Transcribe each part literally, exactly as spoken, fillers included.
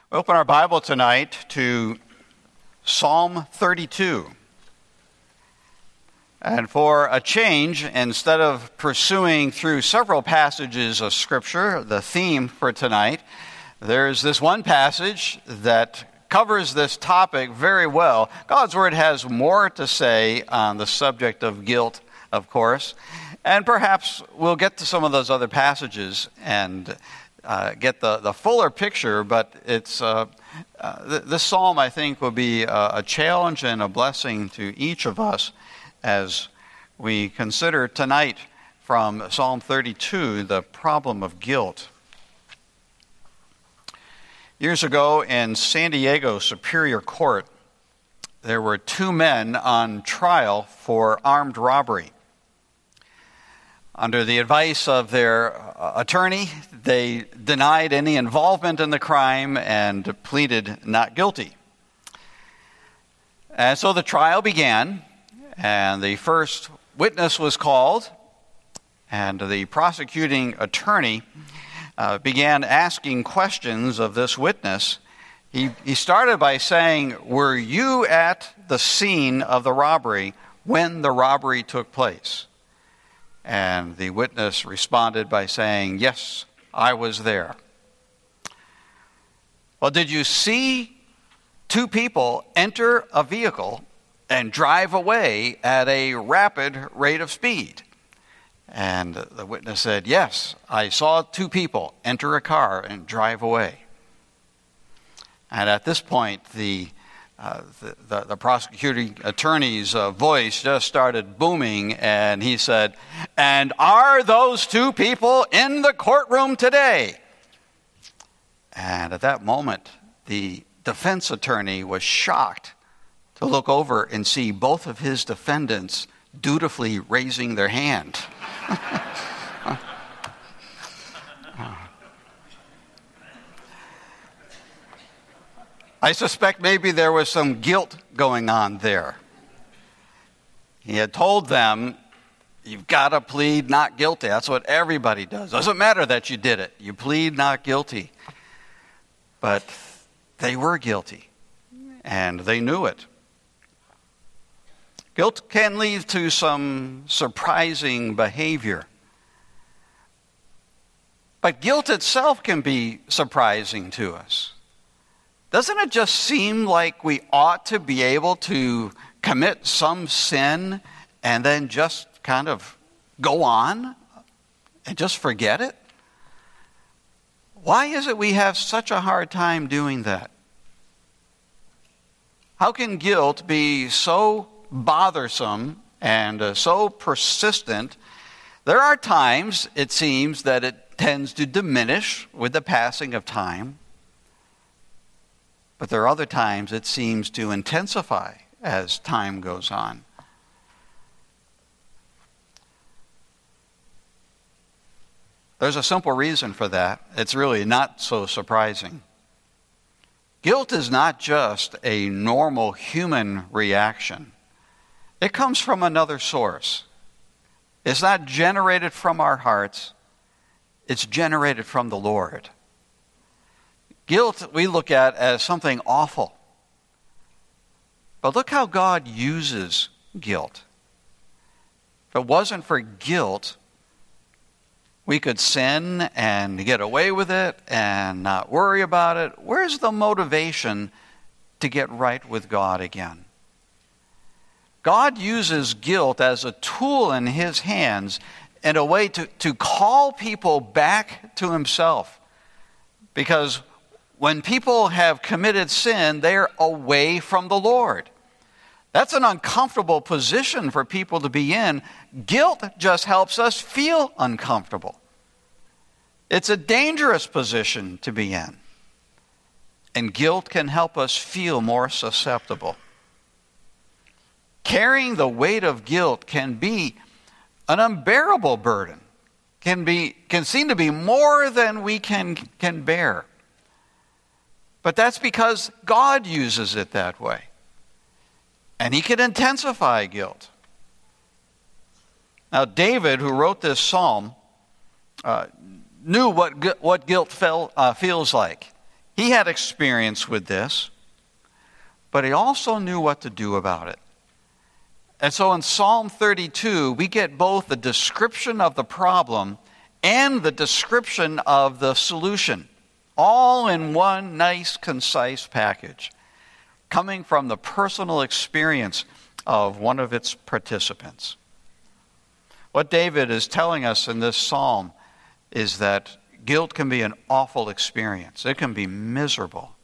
Open our Bible tonight to Psalm thirty-two. And for a change, instead of pursuing through several passages of Scripture, the theme for tonight, there's this one passage that covers this topic very well. God's Word has more to say on the subject of guilt, of course, and perhaps we'll get to some of those other passages and Uh, get the, the fuller picture, but it's uh, uh, th- this psalm, I think, will be a, a challenge and a blessing to each of us as we consider tonight from Psalm thirty-two the problem of guilt. Years ago in San Diego Superior Court, there were two men on trial for armed robbery. Under the advice of their attorney, they denied any involvement in the crime and pleaded not guilty. And so the trial began, and the first witness was called, and the prosecuting attorney uh, began asking questions of this witness. He, he started by saying, "Were you at the scene of the robbery when the robbery took place?" And the witness responded by saying, "Yes, I was there." "Well, did you see two people enter a vehicle and drive away at a rapid rate of speed?" And the witness said, "Yes, I saw two people enter a car and drive away." And at this point, the Uh, the, the, the prosecuting attorney's uh, voice just started booming, and he said, "And are those two people in the courtroom today?" And at that moment, the defense attorney was shocked to look over and see both of his defendants dutifully raising their hand. I suspect maybe there was some guilt going on there. He had told them, "You've got to plead not guilty." That's what everybody does. Doesn't matter that you did it. You plead not guilty. But they were guilty, and they knew it. Guilt can lead to some surprising behavior. But guilt itself can be surprising to us. Doesn't it just seem like we ought to be able to commit some sin and then just kind of go on and just forget it? Why is it we have such a hard time doing that? How can guilt be so bothersome and uh, so persistent? There are times, it seems, that it tends to diminish with the passing of time. But there are other times it seems to intensify as time goes on. There's a simple reason for that. It's really not so surprising. Guilt is not just a normal human reaction. It comes from another source. It's not generated from our hearts. It's generated from the Lord. Guilt we look at as something awful. But look how God uses guilt. If it wasn't for guilt, we could sin and get away with it and not worry about it. Where's the motivation to get right with God again? God uses guilt as a tool in His hands in a way to, to call people back to Himself. Because when people have committed sin, they're away from the Lord. That's an uncomfortable position for people to be in. Guilt just helps us feel uncomfortable. It's a dangerous position to be in. And guilt can help us feel more susceptible. Carrying the weight of guilt can be an unbearable burden, can be can seem to be more than we can, can bear. But that's because God uses it that way. And He can intensify guilt. Now, David, who wrote this psalm, uh, knew what what guilt felt, uh, feels like. He had experience with this, but he also knew what to do about it. And so in Psalm thirty-two, we get both the description of the problem and the description of the solution, all in one nice, concise package, coming from the personal experience of one of its participants. What David is telling us in this psalm is that guilt can be an awful experience. It can be miserable.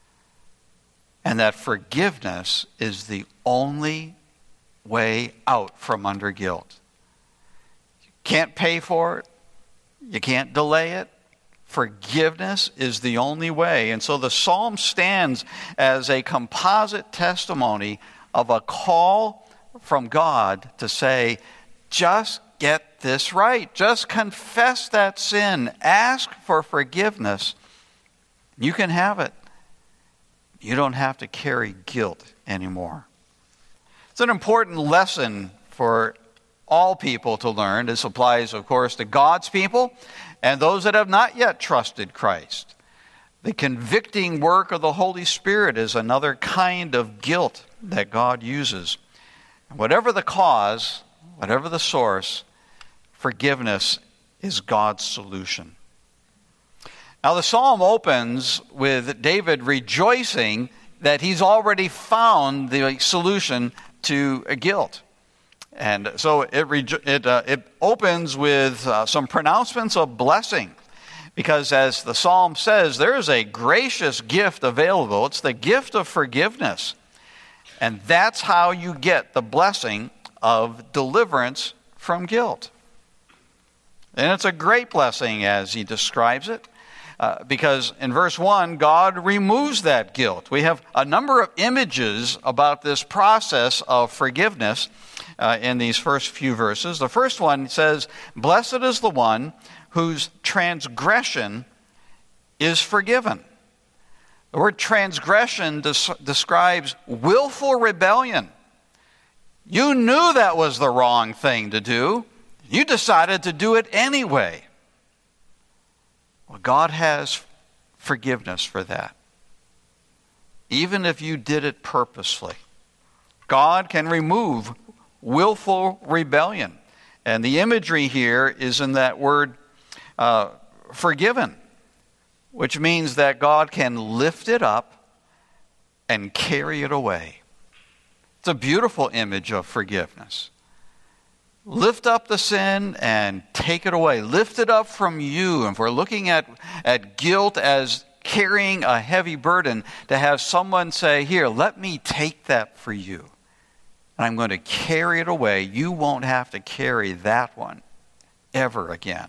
And that forgiveness is the only way out from under guilt. You can't pay for it. You can't delay it. Forgiveness is the only way. And so the psalm stands as a composite testimony of a call from God to say, just get this right. Just confess that sin. Ask for forgiveness. You can have it. You don't have to carry guilt anymore. It's an important lesson for all people to learn. This applies, of course, to God's people and those that have not yet trusted Christ. The convicting work of the Holy Spirit is another kind of guilt that God uses. Whatever the cause, whatever the source, forgiveness is God's solution. Now, the psalm opens with David rejoicing that he's already found the solution to guilt. And so it it, uh, it opens with uh, some pronouncements of blessing, because as the psalm says, there is a gracious gift available. It's the gift of forgiveness. And that's how you get the blessing of deliverance from guilt. And it's a great blessing as he describes it. Uh, because in verse one, God removes that guilt. We have a number of images about this process of forgiveness uh, in these first few verses. The first one says, "Blessed is the one whose transgression is forgiven." The word transgression des- describes willful rebellion. You knew that was the wrong thing to do. You decided to do it anyway. Well, God has forgiveness for that. Even if you did it purposefully, God can remove willful rebellion. And the imagery here is in that word uh, forgiven, which means that God can lift it up and carry it away. It's a beautiful image of forgiveness. Lift up the sin and take it away. Lift it up from you. And if we're looking at, at guilt as carrying a heavy burden, to have someone say, "Here, let me take that for you. And I'm going to carry it away. You won't have to carry that one ever again."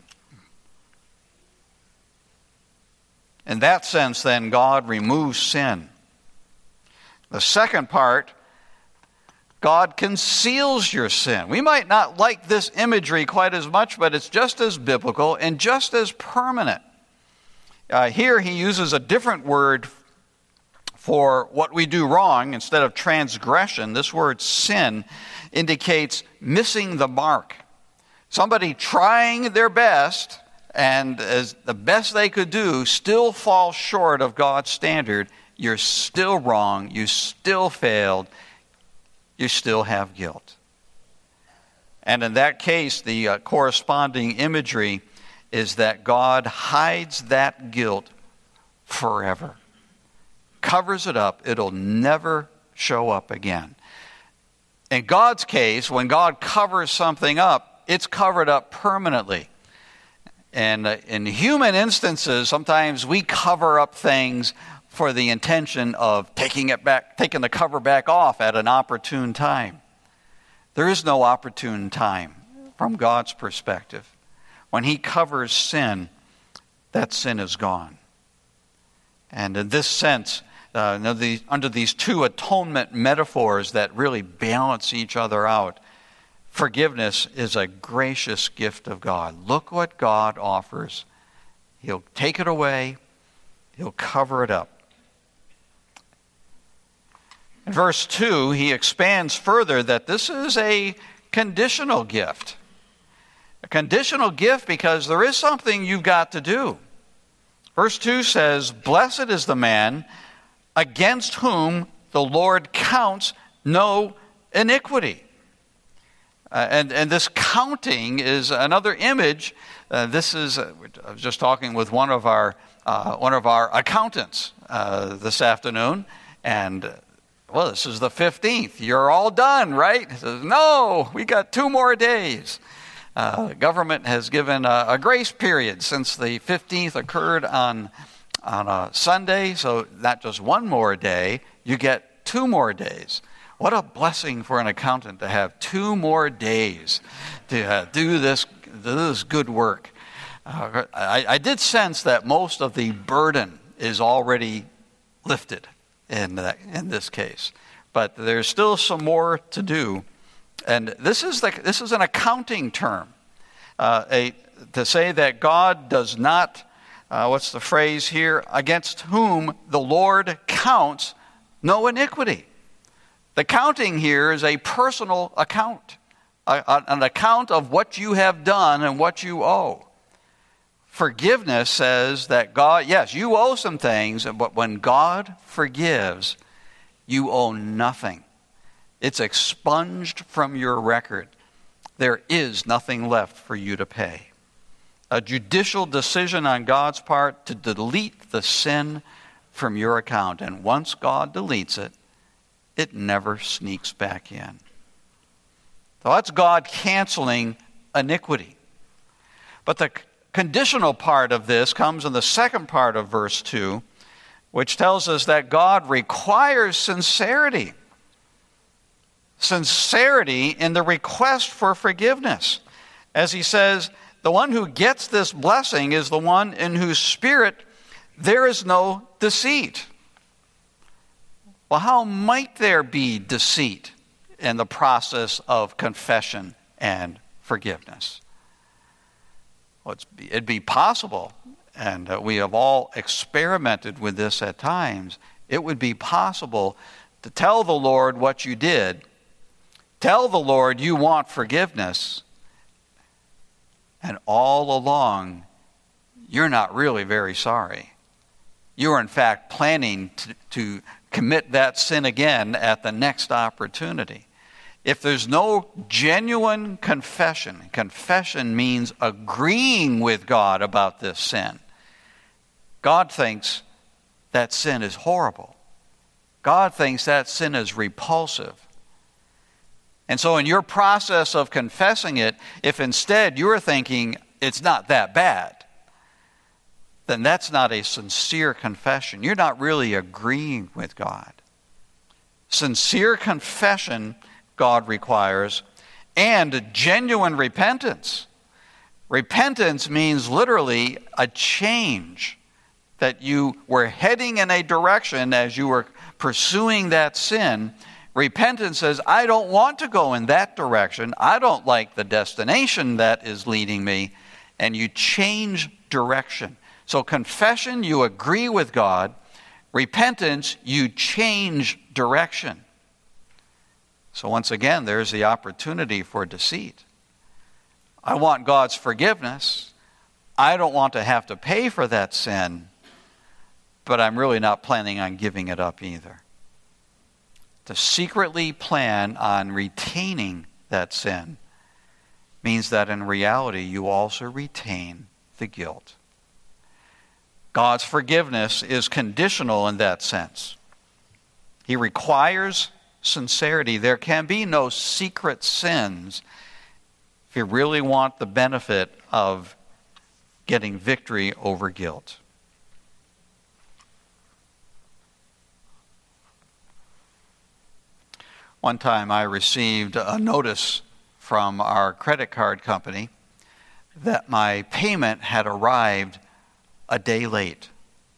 In that sense, then, God removes sin. The second part, God conceals your sin. We might not like this imagery quite as much, but it's just as biblical and just as permanent. Uh, here he uses a different word for what we do wrong. Instead of transgression, this word sin indicates missing the mark. Somebody trying their best, and as the best they could do, still falls short of God's standard. You're still wrong. You still failed. You still have guilt. And in that case, the uh, corresponding imagery is that God hides that guilt forever. Covers it up. It'll never show up again. In God's case, when God covers something up, it's covered up permanently. And uh, in human instances, sometimes we cover up things for the intention of taking it back, taking the cover back off at an opportune time. There is no opportune time from God's perspective. When he covers sin, that sin is gone. And in this sense, uh, under these two atonement metaphors that really balance each other out, forgiveness is a gracious gift of God. Look what God offers. He'll take it away. He'll cover it up. In verse two, he expands further that this is a conditional gift. A conditional gift because there is something you've got to do. Verse two says, "Blessed is the man against whom the Lord counts no iniquity." Uh, and, and this counting is another image. Uh, this is, uh, I was just talking with one of our uh, one of our accountants uh, this afternoon, and uh, well, this is the fifteenth. You're all done, right? He says, "No, we got two more days." Uh, the government has given a, a grace period since the fifteenth occurred on on a Sunday, so not just one more day, you get two more days. What a blessing for an accountant to have two more days to uh, do this, do this good work. Uh, I, I did sense that most of the burden is already lifted in that, in this case, but there's still some more to do. And this is the, this is an accounting term. Uh, a, to say that God does not, uh, what's the phrase here, against whom the Lord counts no iniquity. The counting here is a personal account, a, a, an account of what you have done and what you owe. Forgiveness says that God, yes, you owe some things, but when God forgives, you owe nothing. It's expunged from your record. There is nothing left for you to pay. A judicial decision on God's part to delete the sin from your account. And once God deletes it, it never sneaks back in. So that's God canceling iniquity. But the conditional part of this comes in the second part of verse two, which tells us that God requires sincerity. Sincerity in the request for forgiveness. As he says, the one who gets this blessing is the one in whose spirit there is no deceit. Well, how might there be deceit in the process of confession and forgiveness? Well, it's, it'd be possible, and uh, we have all experimented with this at times. It would be possible to tell the Lord what you did, tell the Lord you want forgiveness, and all along, you're not really very sorry. You're in fact planning to, to commit that sin again at the next opportunity. If there's no genuine confession, confession means agreeing with God about this sin. God thinks that sin is horrible. God thinks that sin is repulsive. And so in your process of confessing it, if instead you're thinking it's not that bad, then that's not a sincere confession. You're not really agreeing with God. Sincere confession, God requires, and genuine repentance. Repentance means literally a change, that you were heading in a direction as you were pursuing that sin. Repentance says, I don't want to go in that direction. I don't like the destination that is leading me. And you change direction. So confession, you agree with God. Repentance, you change direction. So once again, there's the opportunity for deceit. I want God's forgiveness. I don't want to have to pay for that sin, but I'm really not planning on giving it up either. To secretly plan on retaining that sin means that in reality you also retain the guilt. God's forgiveness is conditional in that sense. He requires sincerity. There can be no secret sins if you really want the benefit of getting victory over guilt. One time I received a notice from our credit card company that my payment had arrived a day late.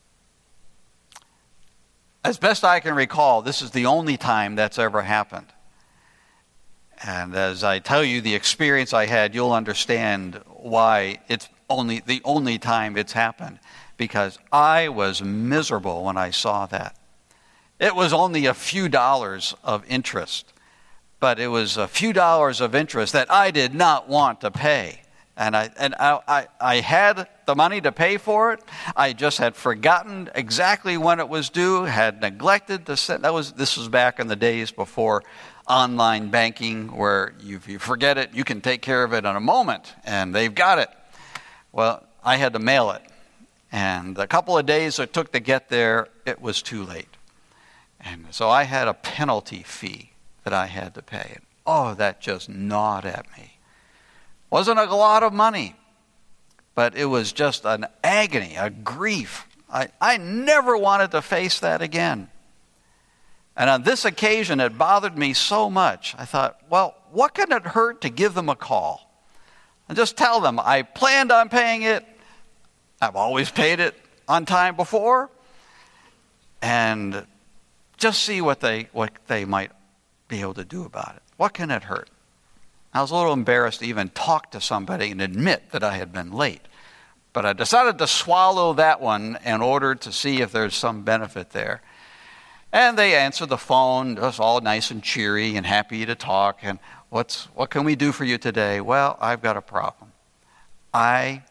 As best I can recall, this is the only time that's ever happened. And as I tell you the experience I had, you'll understand why it's only the only time it's happened. Because I was miserable when I saw that. It was only a few dollars of interest, but it was a few dollars of interest that I did not want to pay. And I and I, I, I had the money to pay for it. I just had forgotten exactly when it was due, had neglected to send. That was this was back in the days before online banking, where you, if you forget it, you can take care of it in a moment, and they've got it. Well, I had to mail it. And the couple of days it took to get there, it was too late. And so I had a penalty fee that I had to pay. And oh, that just gnawed at me. Wasn't a lot of money, but it was just an agony, a grief. I, I never wanted to face that again. And on this occasion, it bothered me so much. I thought, well, what can it hurt to give them a call? And just tell them, I planned on paying it. I've always paid it on time before. And just see what they what they might be able to do about it. What can it hurt? I was a little embarrassed to even talk to somebody and admit that I had been late. But I decided to swallow that one in order to see if there's some benefit there. And they answered the phone, just all nice and cheery and happy to talk. And what's what can we do for you today? Well, I've got a problem. I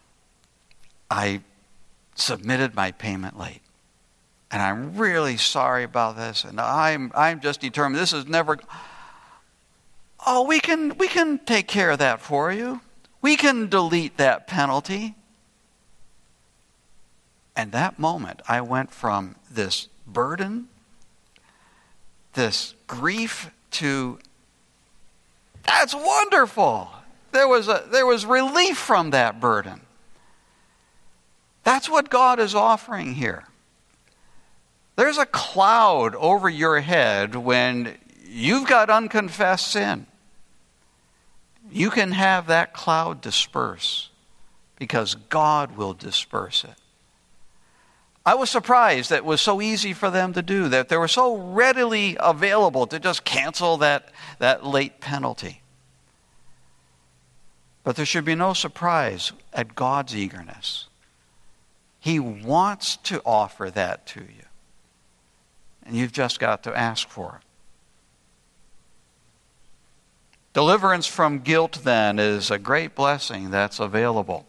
I submitted my payment late. And I'm really sorry about this. And I'm I'm just determined this is never. Oh, we can we can take care of that for you. We can delete that penalty. And that moment, I went from this burden, this grief, to that's wonderful. There was a there was relief from that burden. That's what God is offering here. There's a cloud over your head when you've got unconfessed sin. You can have that cloud disperse because God will disperse it. I was surprised that it was so easy for them to do, that they were so readily available to just cancel that, that late penalty. But there should be no surprise at God's eagerness. He wants to offer that to you. And you've just got to ask for it. Deliverance from guilt, then, is a great blessing that's available.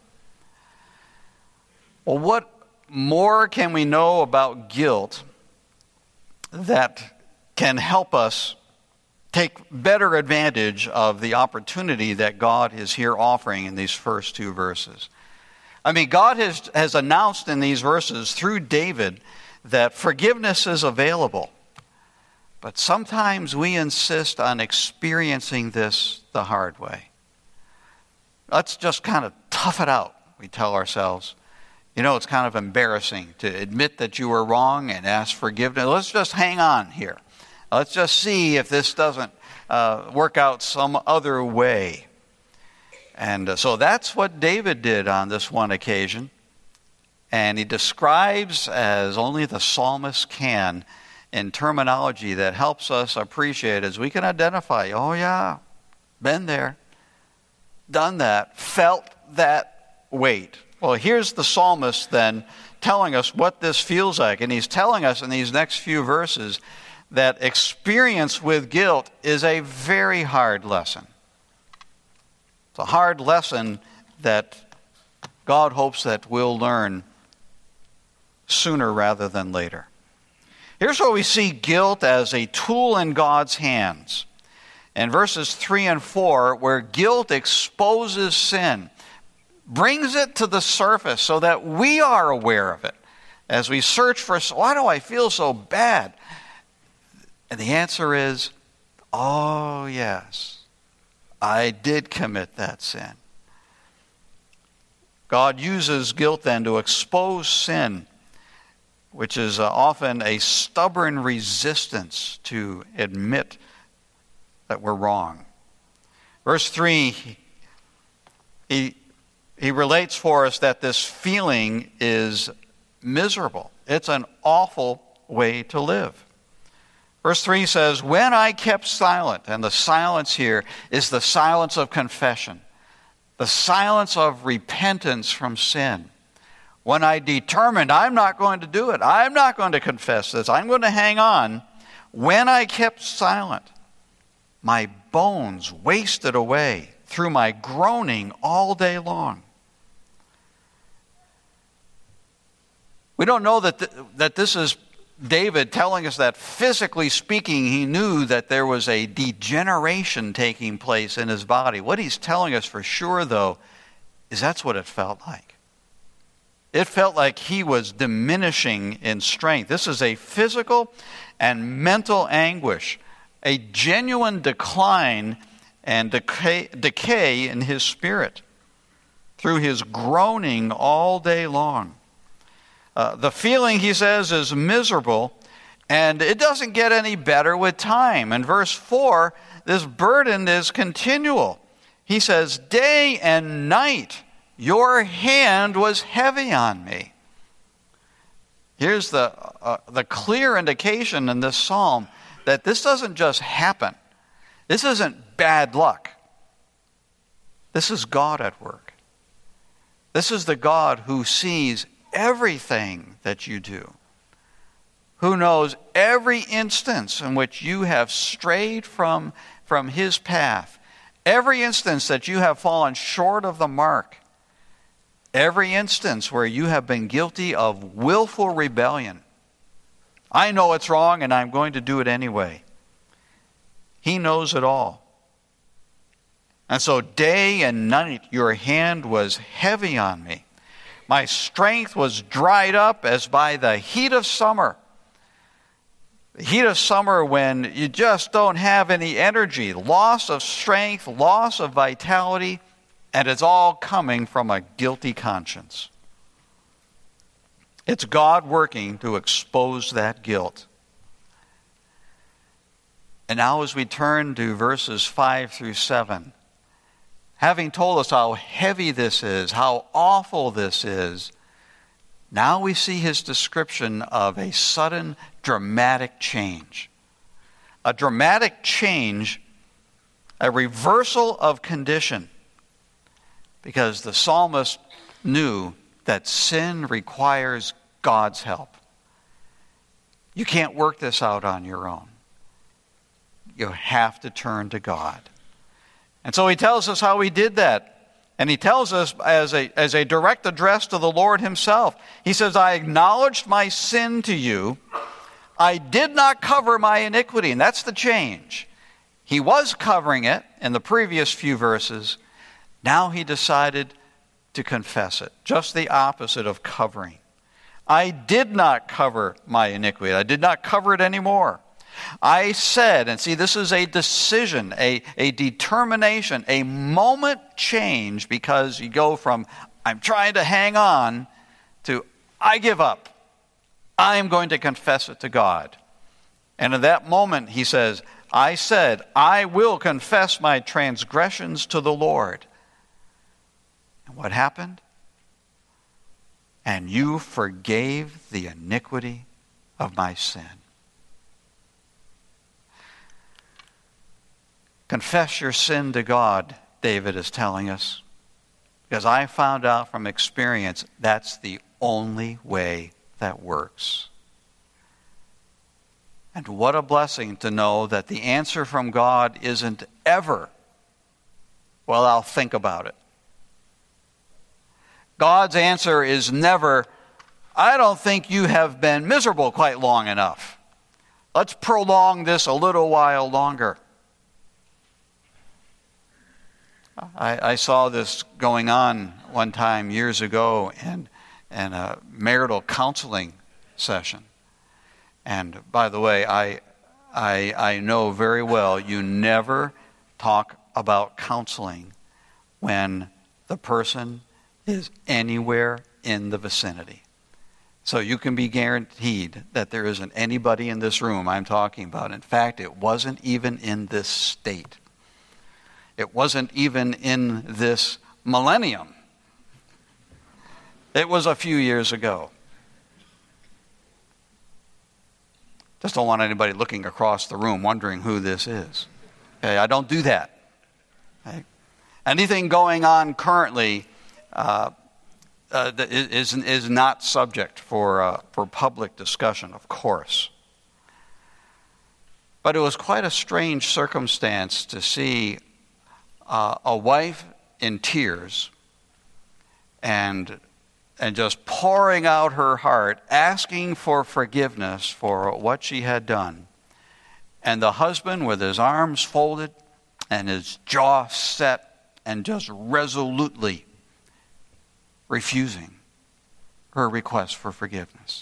Well, what more can we know about guilt that can help us take better advantage of the opportunity that God is here offering in these first two verses? I mean, God has, has announced in these verses through David that forgiveness is available. But sometimes we insist on experiencing this the hard way. Let's just kind of tough it out, we tell ourselves. You know, it's kind of embarrassing to admit that you were wrong and ask forgiveness. Let's just hang on here. Let's just see if this doesn't uh, work out some other way. And uh, so that's what David did on this one occasion. And he describes, as only the psalmist can, in terminology that helps us appreciate, as we can identify, oh yeah, been there, done that, felt that weight. Well, here's the psalmist then telling us what this feels like. And he's telling us in these next few verses that experience with guilt is a very hard lesson. It's a hard lesson that God hopes that we'll learn sooner rather than later. Here's where we see guilt as a tool in God's hands. In verses three and four, where guilt exposes sin, brings it to the surface so that we are aware of it. As we search for, why do I feel so bad? And the answer is, oh yes, I did commit that sin. God uses guilt then to expose sin, which is uh, often a stubborn resistance to admit that we're wrong. Verse three, he, he relates for us that this feeling is miserable. It's an awful way to live. Verse three says, when I kept silent, and the silence here is the silence of confession, the silence of repentance from sin. When I determined I'm not going to do it, I'm not going to confess this, I'm going to hang on. When I kept silent, my bones wasted away through my groaning all day long. We don't know that, th- that this is David telling us that physically speaking, he knew that there was a degeneration taking place in his body. What he's telling us for sure, though, is that's what it felt like. It felt like he was diminishing in strength. This is a physical and mental anguish, a genuine decline and decay, decay in his spirit through his groaning all day long. Uh, the feeling, he says, is miserable, and it doesn't get any better with time. In verse four, this burden is continual. He says, day and night, your hand was heavy on me. Here's the, uh, the clear indication in this psalm that this doesn't just happen. This isn't bad luck. This is God at work. This is the God who sees everything that you do, who knows every instance in which you have strayed from, from his path, every instance that you have fallen short of the mark, every instance where you have been guilty of willful rebellion. I know it's wrong and I'm going to do it anyway. He knows it all. And so day and night your hand was heavy on me. My strength was dried up as by the heat of summer. The heat of summer when you just don't have any energy, loss of strength, loss of vitality, and it's all coming from a guilty conscience. It's God working to expose that guilt. And now as we turn to verses five through seven, having told us how heavy this is, how awful this is, now we see his description of a sudden dramatic change. A dramatic change, a reversal of condition. Because the psalmist knew that sin requires God's help. You can't work this out on your own. You have to turn to God. And so he tells us how he did that. And he tells us as a, as a direct address to the Lord himself. He says, I acknowledged my sin to you. I did not cover my iniquity. And that's the change. He was covering it in the previous few verses. Now he decided to confess it. Just the opposite of covering. I did not cover my iniquity. I did not cover it anymore. I said, and see, this is a decision, a, a determination, a moment change, because you go from, I'm trying to hang on, to, I give up. I'm going to confess it to God. And in that moment, he says, I said, I will confess my transgressions to the Lord. And what happened? And you forgave the iniquity of my sin. Confess your sin to God, David is telling us. Because I found out from experience that's the only way that works. And what a blessing to know that the answer from God isn't ever, well, I'll think about it. God's answer is never, I don't think you have been miserable quite long enough. Let's prolong this a little while longer. I, I saw this going on one time years ago in, in a marital counseling session. And by the way, I, I, I know very well you never talk about counseling when the person is anywhere in the vicinity. So you can be guaranteed that there isn't anybody in this room I'm talking about. In fact, it wasn't even in this state. It wasn't even in this millennium. It was a few years ago. Just don't want anybody looking across the room wondering who this is. Okay, I don't do that. Okay? Anything going on currently uh, uh, is, is not subject for, uh, for public discussion, of course. But it was quite a strange circumstance to see uh, a wife in tears and and just pouring out her heart, asking for forgiveness for what she had done. And the husband with his arms folded and his jaw set and just resolutely refusing her request for forgiveness.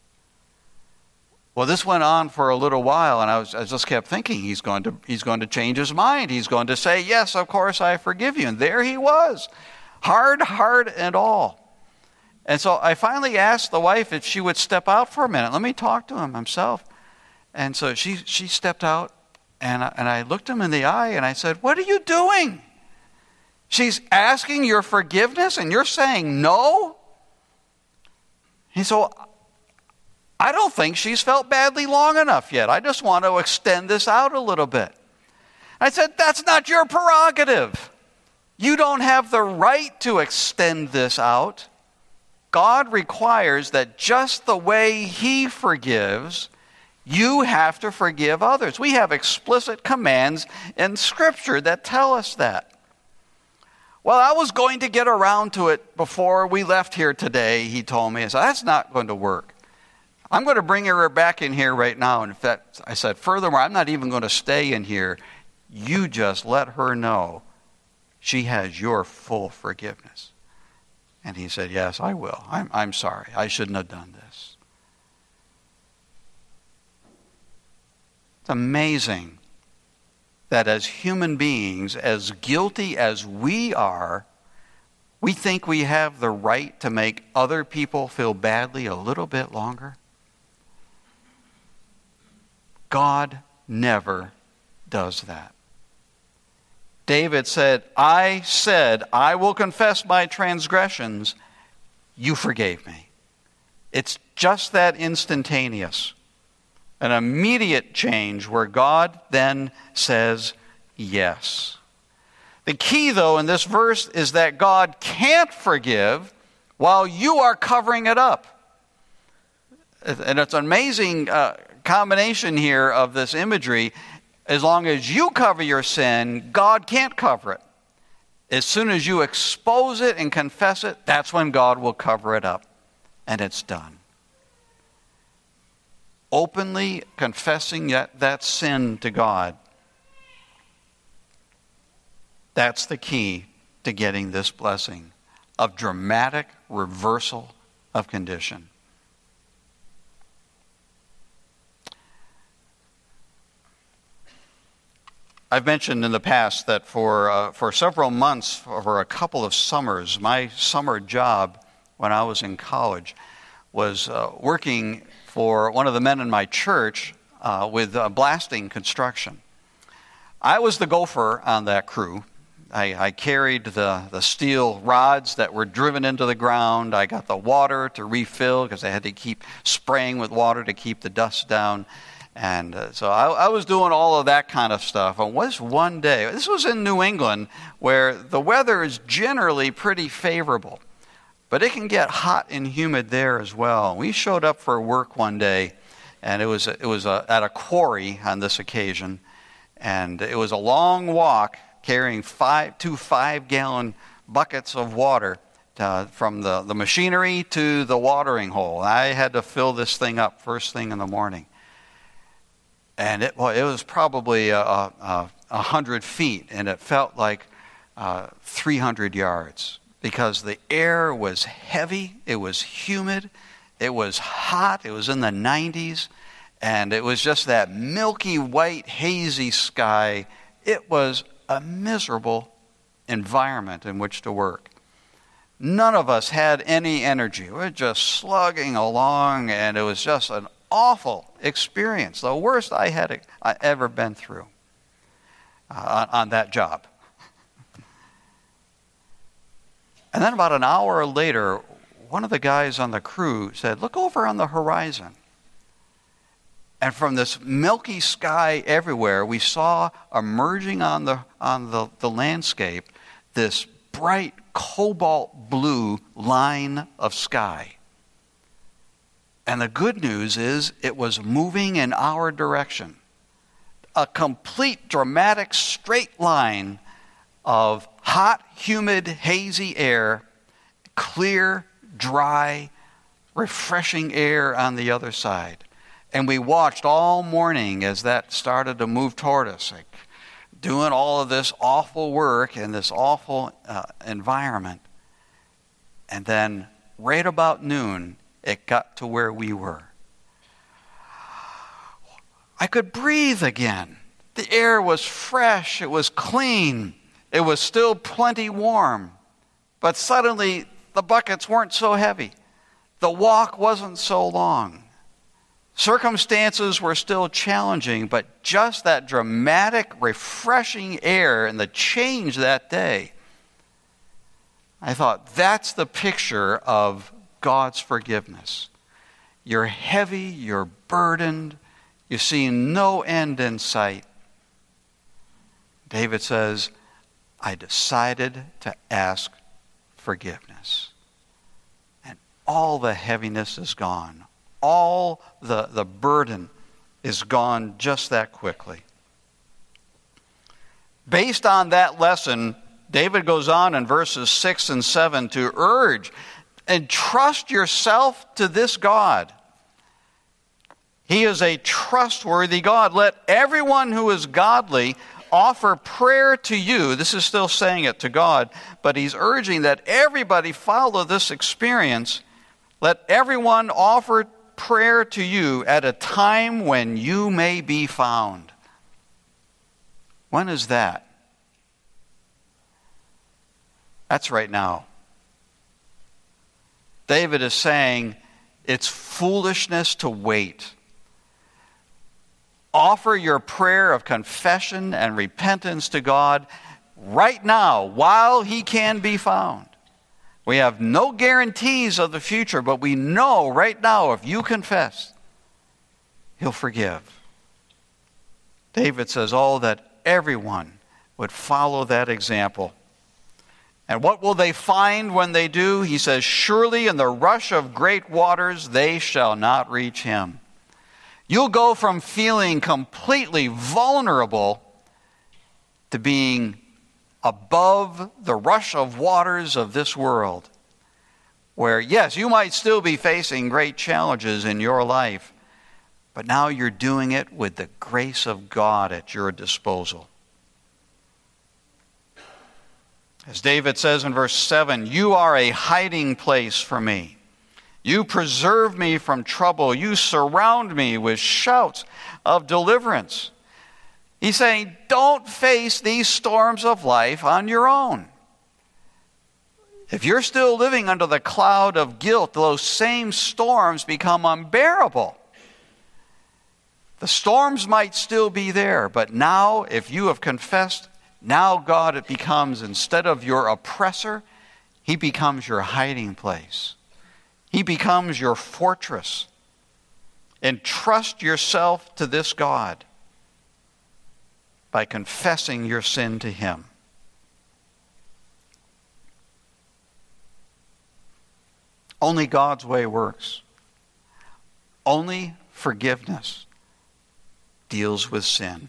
Well, this went on for a little while, and I, was, I just kept thinking he's going to he's going to change his mind. He's going to say, yes, of course I forgive you. And there he was, hard heart and all. And so I finally asked the wife if she would step out for a minute. Let me talk to him himself. And so she she stepped out, and I, and I looked him in the eye, and I said, what are you doing? She's asking your forgiveness, and you're saying no? He said, well, I don't think she's felt badly long enough yet. I just want to extend this out a little bit. I said, that's not your prerogative. You don't have the right to extend this out. God requires that just the way He forgives, you have to forgive others. We have explicit commands in Scripture that tell us that. Well, I was going to get around to it before we left here today, he told me. I said, that's not going to work. I'm going to bring her back in here right now. And in fact, I said, furthermore, I'm not even going to stay in here. You just let her know she has your full forgiveness. And he said, yes, I will. I'm, I'm sorry. I shouldn't have done this. It's amazing that as human beings, as guilty as we are, we think we have the right to make other people feel badly a little bit longer. God never does that. David said, I said, I will confess my transgressions. You forgave me. It's just that instantaneous. An immediate change where God then says yes. The key, though, in this verse is that God can't forgive while you are covering it up. And it's an amazing uh, combination here of this imagery. As long as you cover your sin, God can't cover it. As soon as you expose it and confess it, that's when God will cover it up. And it's done. Openly confessing that, that sin to God, that's the key to getting this blessing of dramatic reversal of condition. I've mentioned in the past that for uh, for several months, for a couple of summers, my summer job when I was in college was uh, working for one of the men in my church uh, with uh, blasting construction. I was the gopher on that crew. I, I carried the, the steel rods that were driven into the ground. I got the water to refill because I had to keep spraying with water to keep the dust down. And uh, so I, I was doing all of that kind of stuff. And was one day, this was in New England, where the weather is generally pretty favorable. But it can get hot and humid there as well. We showed up for work one day, and it was, it was a, at a quarry on this occasion. And it was a long walk carrying five, two five-gallon buckets of water uh, from the, the machinery to the watering hole. I had to fill this thing up first thing in the morning. And it, well, it was probably a, a, a hundred feet, and it felt like uh, three hundred yards because the air was heavy, it was humid, it was hot, it was in the nineties, and it was just that milky white, hazy sky. It was a miserable environment in which to work. None of us had any energy. We were just slugging along, and it was just an awful experience, the worst I had I ever been through uh, on, on that job. And then about an hour later, one of the guys on the crew said, look over on the horizon. And from this milky sky everywhere, we saw emerging on the on the, the landscape this bright cobalt blue line of sky. And the good news is it was moving in our direction. A complete dramatic straight line of hot, humid, hazy air, clear, dry, refreshing air on the other side. And we watched all morning as that started to move toward us, like doing all of this awful work in this awful uh, environment. And then right about noon, it got to where we were. I could breathe again. The air was fresh. It was clean. It was still plenty warm. But suddenly, the buckets weren't so heavy. The walk wasn't so long. Circumstances were still challenging, but just that dramatic, refreshing air and the change that day, I thought, that's the picture of God's forgiveness. You're heavy, you're burdened, you see no end in sight. David says, I decided to ask forgiveness. And all the heaviness is gone. All the, the burden is gone just that quickly. Based on that lesson, David goes on in verses six and seven to urge, entrust yourself to this God. He is a trustworthy God. Let everyone who is godly offer prayer to you. This is still saying it to God, but he's urging that everybody follow this experience. Let everyone offer prayer to you at a time when you may be found. When is that? That's right now. David is saying it's foolishness to wait. Offer your prayer of confession and repentance to God right now while he can be found. We have no guarantees of the future, but we know right now if you confess, he'll forgive. David says, oh, that everyone would follow that example. And what will they find when they do? He says, surely in the rush of great waters they shall not reach him. You'll go from feeling completely vulnerable to being above the rush of waters of this world, where, yes, you might still be facing great challenges in your life, but now you're doing it with the grace of God at your disposal. As David says in verse seven, you are a hiding place for me. You preserve me from trouble. You surround me with shouts of deliverance. He's saying, don't face these storms of life on your own. If you're still living under the cloud of guilt, those same storms become unbearable. The storms might still be there, but now, if you have confessed, now God, it becomes, instead of your oppressor, he becomes your hiding place. He becomes your fortress. Entrust yourself to this God by confessing your sin to him. Only God's way works. Only forgiveness deals with sin.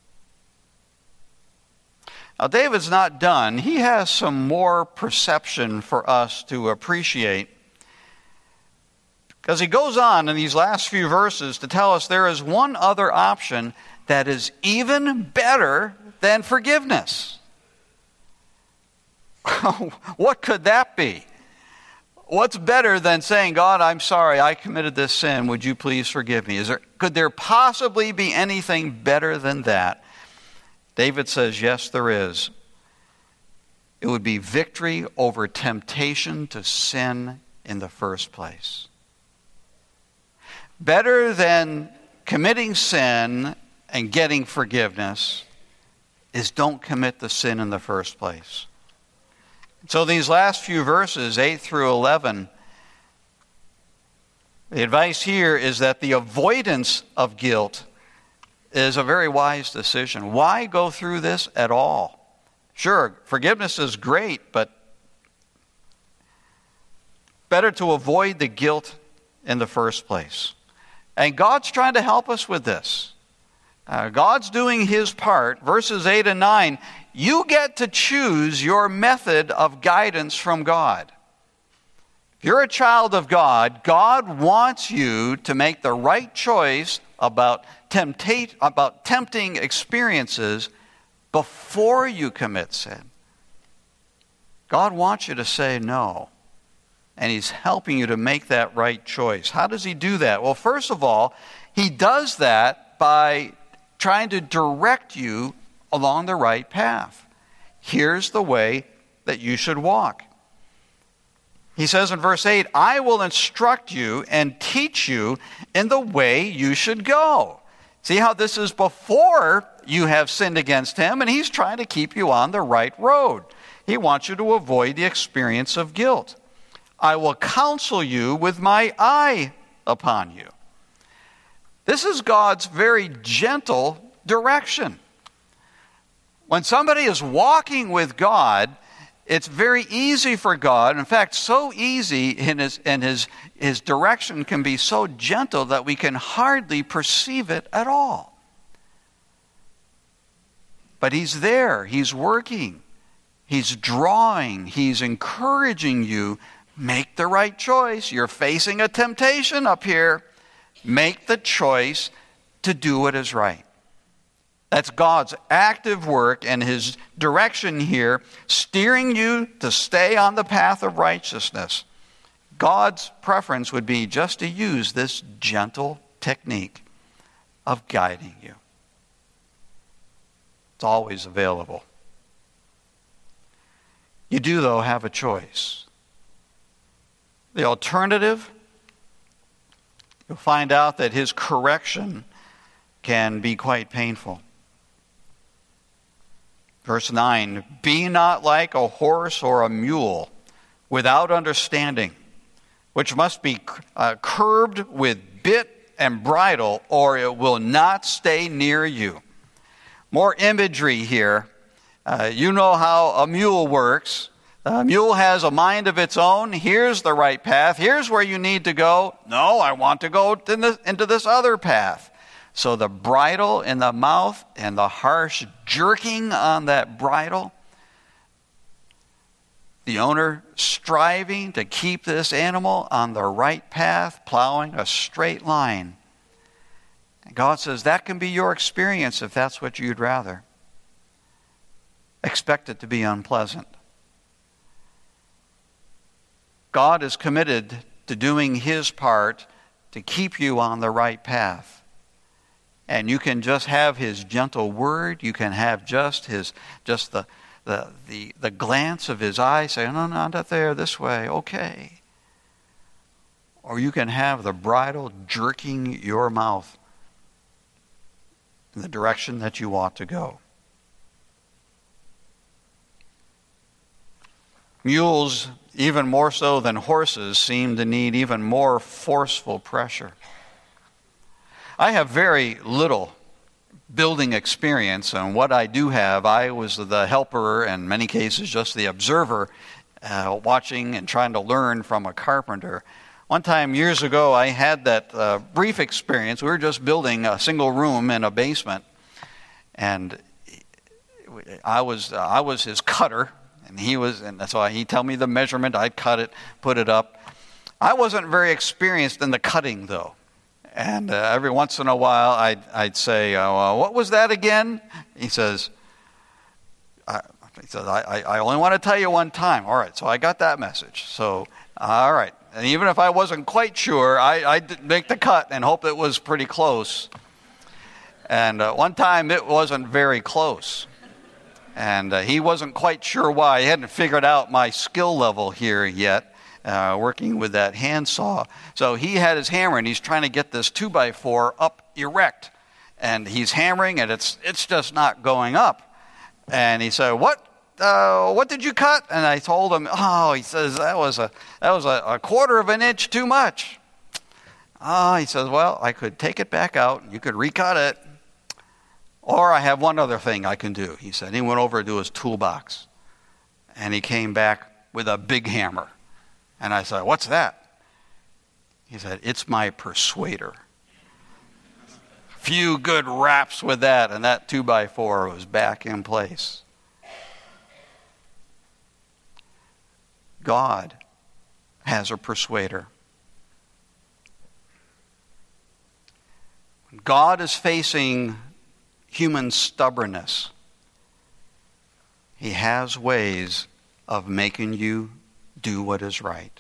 Now, David's not done. He has some more perception for us to appreciate, because he goes on in these last few verses to tell us there is one other option that is even better than forgiveness. What could that be? What's better than saying, God, I'm sorry, I committed this sin. Would you please forgive me? Is there, could there possibly be anything better than that? David says, yes, there is. It would be victory over temptation to sin in the first place. Better than committing sin and getting forgiveness is don't commit the sin in the first place. So these last few verses, eight through eleven, the advice here is that the avoidance of guilt is a very wise decision. Why go through this at all? Sure, forgiveness is great, but better to avoid the guilt in the first place. And God's trying to help us with this. Uh, God's doing his part. Verses eight and nine, you get to choose your method of guidance from God. If you're a child of God, God wants you to make the right choice about temptate, about tempting experiences before you commit sin. God wants you to say no, and He's helping you to make that right choice. How does He do that? Well, first of all, He does that by trying to direct you along the right path. Here's the way that you should walk. He says in verse eight, I will instruct you and teach you in the way you should go. See how this is before you have sinned against Him, and He's trying to keep you on the right road. He wants you to avoid the experience of guilt. I will counsel you with my eye upon you. This is God's very gentle direction. When somebody is walking with God, it's very easy for God. In fact, so easy, in his, and his, his direction can be so gentle that we can hardly perceive it at all. But He's there. He's working. He's drawing. He's encouraging you. Make the right choice. You're facing a temptation up here. Make the choice to do what is right. That's God's active work and His direction here, steering you to stay on the path of righteousness. God's preference would be just to use this gentle technique of guiding you. It's always available. You do, though, have a choice. The alternative, you'll find out that His correction can be quite painful. Verse nine, be not like a horse or a mule without understanding, which must be uh, curbed with bit and bridle, or it will not stay near you. More imagery here. Uh, you know how a mule works. A mule has a mind of its own. Here's the right path. Here's where you need to go. No, I want to go into this other path. So the bridle in the mouth and the harsh jerking on that bridle, the owner striving to keep this animal on the right path, plowing a straight line. And God says that can be your experience if that's what you'd rather. Expect it to be unpleasant. God is committed to doing His part to keep you on the right path. And you can just have His gentle word. You can have just His, just the, the, the, the glance of His eye saying, no, no, not there, this way, okay. Or you can have the bridle jerking your mouth in the direction that you ought to go. Mules, even more so than horses, seem to need even more forceful pressure. I have very little building experience, and what I do have, I was the helper, and in many cases just the observer, uh, watching and trying to learn from a carpenter. One time years ago, I had that uh, brief experience. We were just building a single room in a basement, and I was uh, I was his cutter, and he was, and that's why he'd tell me the measurement. I'd cut it, put it up. I wasn't very experienced in the cutting, though. And uh, every once in a while, I'd, I'd say, uh, well, what was that again? He says, I, he says I, I only want to tell you one time. All right, so I got that message. So, all right. And even if I wasn't quite sure, I, I'd make the cut and hope it was pretty close. And uh, one time, it wasn't very close. And uh, he wasn't quite sure why. He hadn't figured out my skill level here yet. Uh, working with that handsaw. So he had his hammer, and he's trying to get this two by four up erect. And he's hammering, and it's it's just not going up. And he said, what uh, what did you cut? And I told him, oh, he says, that was a that was a, a quarter of an inch too much. Oh, he says, well, I could take it back out, and you could recut it. Or I have one other thing I can do, he said. He went over to his toolbox, and he came back with a big hammer. And I said, what's that? He said, it's my persuader. A few good raps with that, and that two by four was back in place. God has a persuader. God is facing human stubbornness. He has ways of making you do what is right.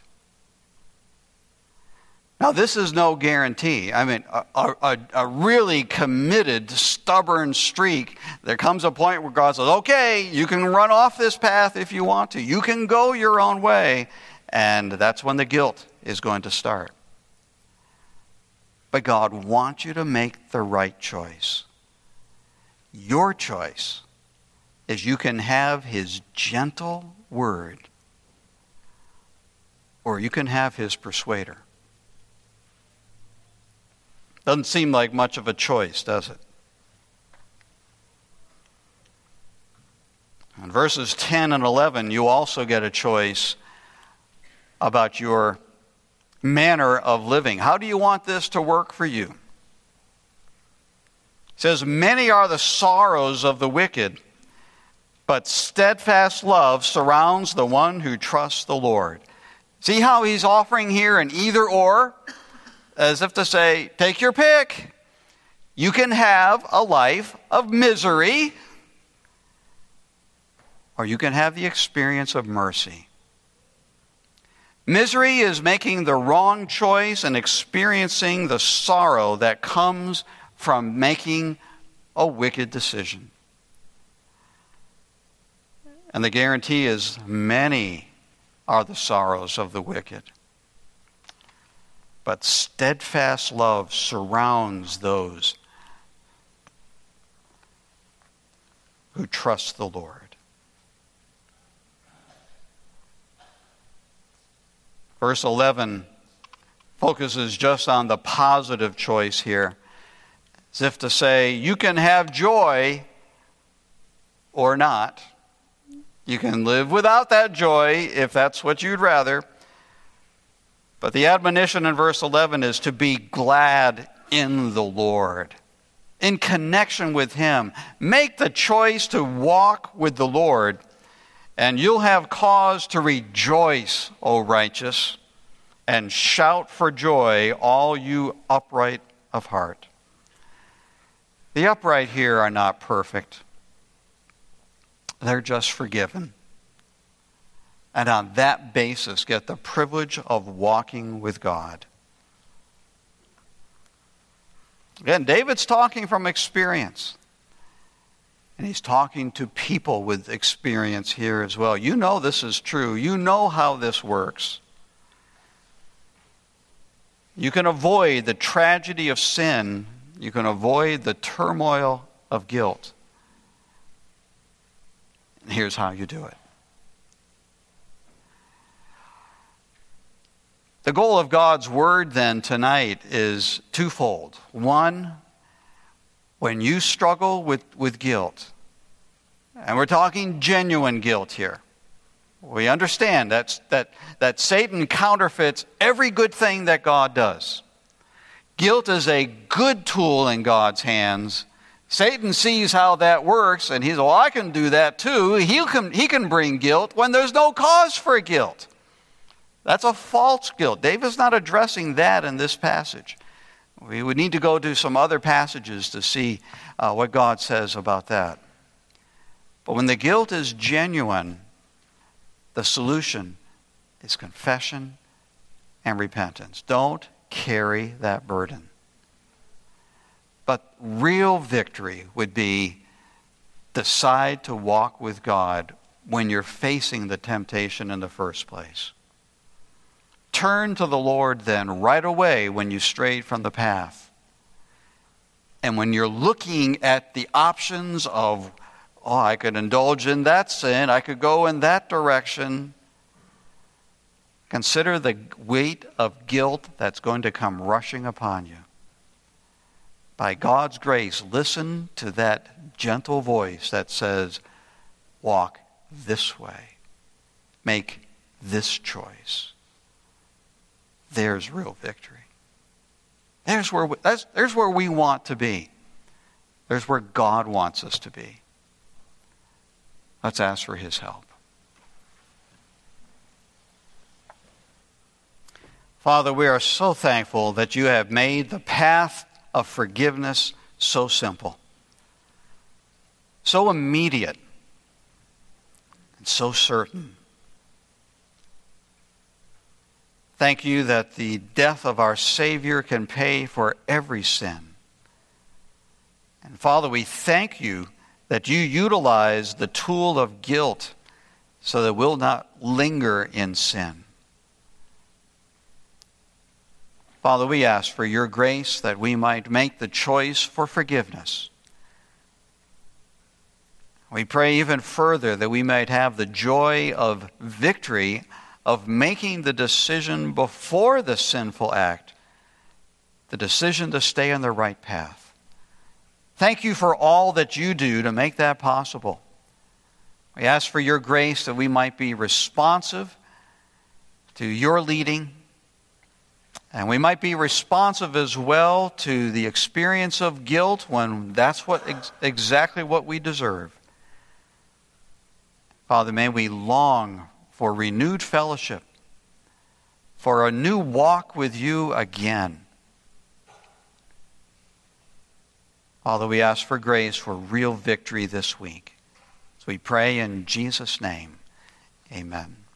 Now, this is no guarantee. I mean, a, a, a really committed, stubborn streak, there comes a point where God says, okay, you can run off this path if you want to. You can go your own way. And that's when the guilt is going to start. But God wants you to make the right choice. Your choice is you can have His gentle word, or you can have His persuader. Doesn't seem like much of a choice, does it? In verses ten and eleven, you also get a choice about your manner of living. How do you want this to work for you? It says, many are the sorrows of the wicked, but steadfast love surrounds the one who trusts the Lord. See how he's offering here an either or? As if to say, take your pick. You can have a life of misery, or you can have the experience of mercy. Misery is making the wrong choice and experiencing the sorrow that comes from making a wicked decision. And the guarantee is many are the sorrows of the wicked. But steadfast love surrounds those who trust the Lord. Verse eleven focuses just on the positive choice here, as if to say, you can have joy or not. You can live without that joy if that's what you'd rather. But the admonition in verse eleven is to be glad in the Lord, in connection with Him. Make the choice to walk with the Lord, and you'll have cause to rejoice, O righteous, and shout for joy, all you upright of heart. The upright here are not perfect. They're just forgiven. And on that basis, get the privilege of walking with God. Again, David's talking from experience. And he's talking to people with experience here as well. You know this is true. You know how this works. You can avoid the tragedy of sin. You can avoid the turmoil of guilt. And here's how you do it. The goal of God's Word then tonight is twofold. One, when you struggle with, with guilt, and we're talking genuine guilt here, we understand that's, that, that Satan counterfeits every good thing that God does. Guilt is a good tool in God's hands. Satan sees how that works, and he's, well, I can do that too. He can, he can bring guilt when there's no cause for guilt. That's a false guilt. David's not addressing that in this passage. We would need to go to some other passages to see uh, what God says about that. But when the guilt is genuine, the solution is confession and repentance. Don't carry that burden. But real victory would be decide to walk with God when you're facing the temptation in the first place. Turn to the Lord then right away when you strayed from the path. And when you're looking at the options of, oh, I could indulge in that sin, I could go in that direction, consider the weight of guilt that's going to come rushing upon you. By God's grace, listen to that gentle voice that says, walk this way. Make this choice. There's real victory. There's where we, that's, there's where we want to be. There's where God wants us to be. Let's ask for His help. Father, we are so thankful that you have made the path of forgiveness so simple, so immediate, and so certain. Thank you that the death of our Savior can pay for every sin. And Father, we thank you that you utilize the tool of guilt so that we'll not linger in sin. Father, we ask for your grace that we might make the choice for forgiveness. We pray even further that we might have the joy of victory of making the decision before the sinful act, the decision to stay on the right path. Thank you for all that you do to make that possible. We ask for your grace that we might be responsive to your leading, and we might be responsive as well to the experience of guilt when that's what ex- exactly what we deserve. Father, may we long for renewed fellowship, for a new walk with you again. Father, we ask for grace for real victory this week. So we pray in Jesus' name, amen.